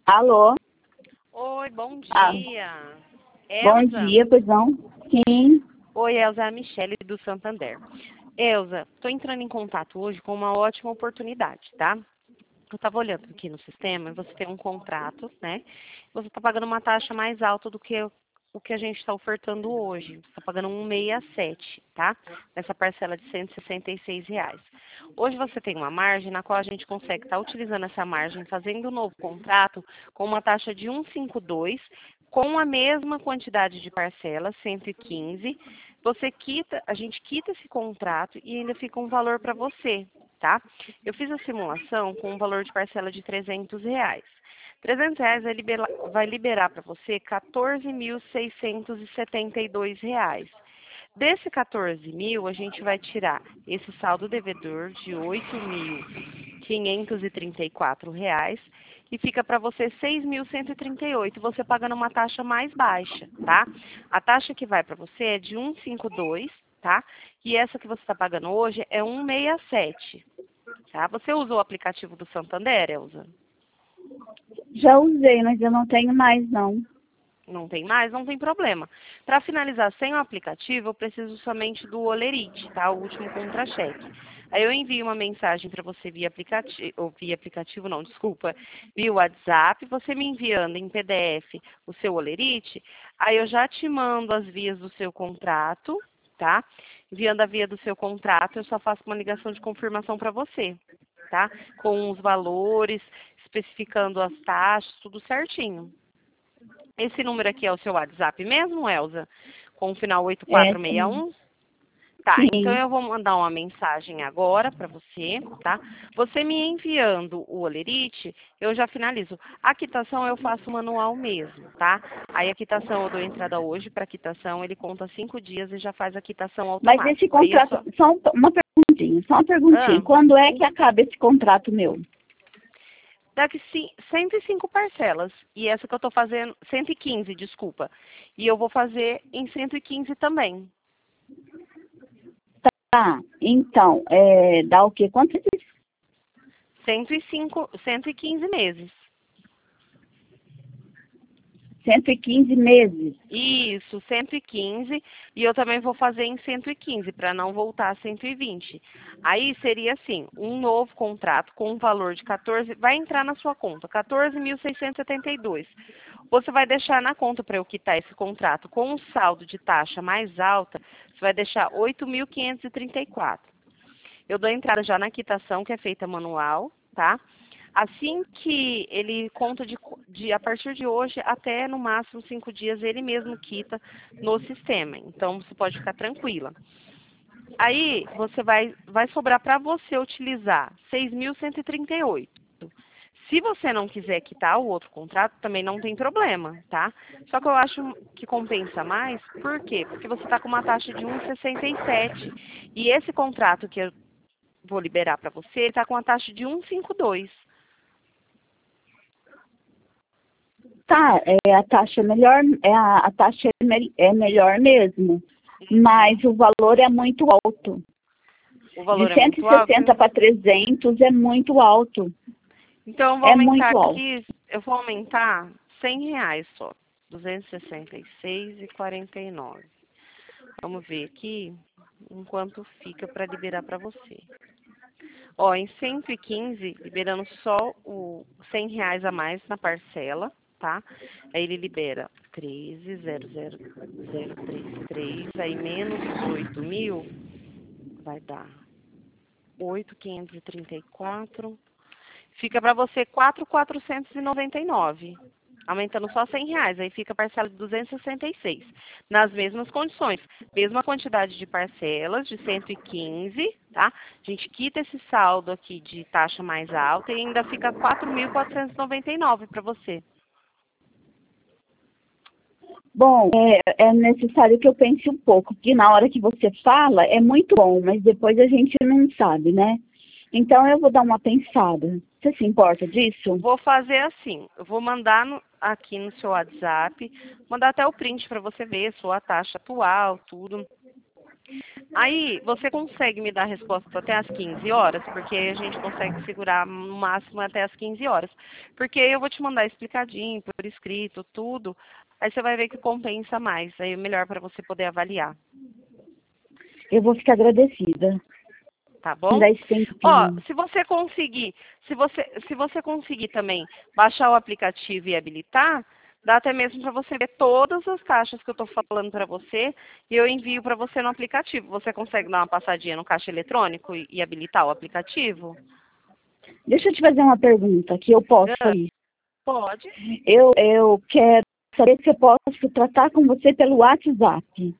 Alô? Oi, bom Ah, dia. bom Elza? dia, pois não? Sim. Oi, Elza, é a Michele do Santander. Elza, estou entrando em contato hoje com uma ótima oportunidade, tá? Eu estava olhando aqui no sistema e você tem um contrato, né? Você está pagando uma taxa mais alta do que o que a gente está ofertando hoje. Você está pagando 167, tá? Nessa parcela de R$ 166. Hoje você tem uma margem na qual a gente consegue estar utilizando essa margem, fazendo um novo contrato com uma taxa de 152, com a mesma quantidade de parcelas, 115. Você quita, a gente quita esse contrato e ainda fica um valor para você, tá? Eu fiz a simulação com um valor de parcela de R$ 300. R$ 300 vai liberar para você R$ 14.672. Desse 14.000, a gente vai tirar esse saldo devedor de R$ 8.534 e fica para você R$ 6.138, você pagando uma taxa mais baixa, tá? A taxa que vai para você é de 152, tá? E essa que você está pagando hoje é 167, tá? Você usou o aplicativo do Santander, Elza? Já usei, mas eu não tenho mais, não. Não tem mais? Não tem problema. Para finalizar sem o aplicativo, eu preciso somente do Olerite, tá? O último contra-cheque. Aí eu envio uma mensagem para você via aplicativo, ou via aplicativo não, desculpa, via WhatsApp, você me enviando em PDF o seu Olerite, aí eu já te mando as vias do seu contrato, tá? Enviando a via do seu contrato, eu só faço uma ligação de confirmação para você, tá? Com os valores, especificando as taxas, tudo certinho. Esse número aqui é o seu WhatsApp mesmo, Elza? Com o final É, sim. 8461? Tá, então Sim. eu vou mandar uma mensagem agora para você, tá? Você me enviando o Olerite, eu já finalizo. A quitação eu faço manual mesmo, tá? Aí a quitação eu dou entrada hoje para quitação, ele conta 5 dias e já faz a quitação Mas esse automático. Aí eu contrato, só... uma perguntinha, só uma perguntinha. Ah, Quando é que acaba esse contrato meu? daqui 105 parcelas. E essa que eu tô fazendo, 115, desculpa. E eu vou fazer em 115 também. Tá, então, dá o quê? Quanto você disse? 115 meses. 115 meses. Isso, 115. E eu também vou fazer em 115, para não voltar a 120. Aí seria assim, um novo contrato com um valor de 14, vai entrar na sua conta, 14.672. Você vai deixar na conta para eu quitar esse contrato com um saldo de taxa mais alta, você vai deixar 8.534. Eu dou entrada já na quitação, que é feita manual, tá? Assim que ele conta a partir de hoje até no máximo 5 dias, ele mesmo quita no sistema. Então você pode ficar tranquila. Aí você vai sobrar para você utilizar 6.138. Se você não quiser quitar o outro contrato, também não tem problema, tá? Só que eu acho que compensa mais, por quê? Porque você está com uma taxa de 1,67. E esse contrato que eu vou liberar para você, ele está com a taxa de 1,52. Tá, a taxa é melhor, a taxa é melhor mesmo, mas o valor é muito alto. O De valor é cento e muito alto. sessenta para 300 é muito alto. Então, eu vou É aumentar muito alto. aqui, eu vou aumentar R$ 100 só. 266,49. Vamos ver aqui enquanto fica para liberar para você. Ó, em 115, liberando só o R$ 100 a mais na parcela, tá? Aí ele libera 13,00033, aí menos os 8.000, vai dar 8.534. Fica para você 4.499, aumentando só R$ 100. Aí fica a parcela de 266, nas mesmas condições. Mesma quantidade de parcelas, de 115, tá? A gente quita esse saldo aqui de taxa mais alta e ainda fica 4.499 para você. Bom, é necessário que eu pense um pouco, porque na hora que você fala é muito bom, mas depois a gente não sabe, né? Então eu vou dar uma pensada. Você se importa disso? Vou fazer assim, eu vou mandar aqui no seu WhatsApp, mandar até o print para você ver sua taxa atual, tudo. Aí, você consegue me dar a resposta até às 15 horas? Porque a gente consegue segurar no máximo até às 15 horas. Porque eu vou te mandar explicadinho, por escrito, tudo. Aí você vai ver que compensa mais. Aí é melhor para você poder avaliar. Eu vou ficar agradecida. Tá bom? Dá esse tempinho. Ó, se você conseguir também baixar o aplicativo e habilitar, dá até mesmo para você ver todas as caixas que eu estou falando para você e eu envio para você no aplicativo. Você consegue dar uma passadinha no caixa eletrônico e habilitar o aplicativo? Deixa eu te fazer uma pergunta, que eu posso Ah, ir. pode. Eu quero saber se eu posso tratar com você pelo WhatsApp.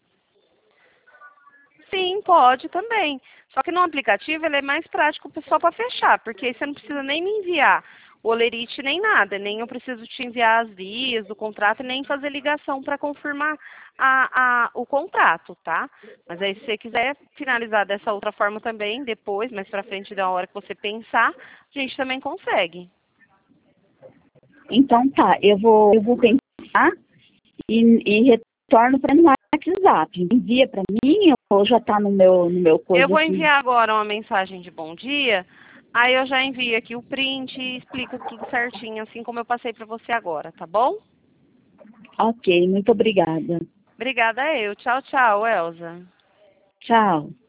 Sim, pode também. Só que no aplicativo ele é mais prático só para fechar, porque aí você não precisa nem me enviar o olerite nem nada, nem eu preciso te enviar as vias do contrato, nem fazer ligação para confirmar o contrato, tá? Mas aí se você quiser finalizar dessa outra forma também, depois, mais para frente, da hora que você pensar, a gente também consegue. Então tá, eu vou pensar e retorno para no WhatsApp. Envia para mim ou já tá no meu Eu coisa vou aqui? enviar agora uma mensagem de bom dia, aí eu já envio aqui o print e explico tudo certinho, assim como eu passei para você agora, tá bom? Ok, muito obrigada. Obrigada eu. Tchau, tchau, Elza. Tchau.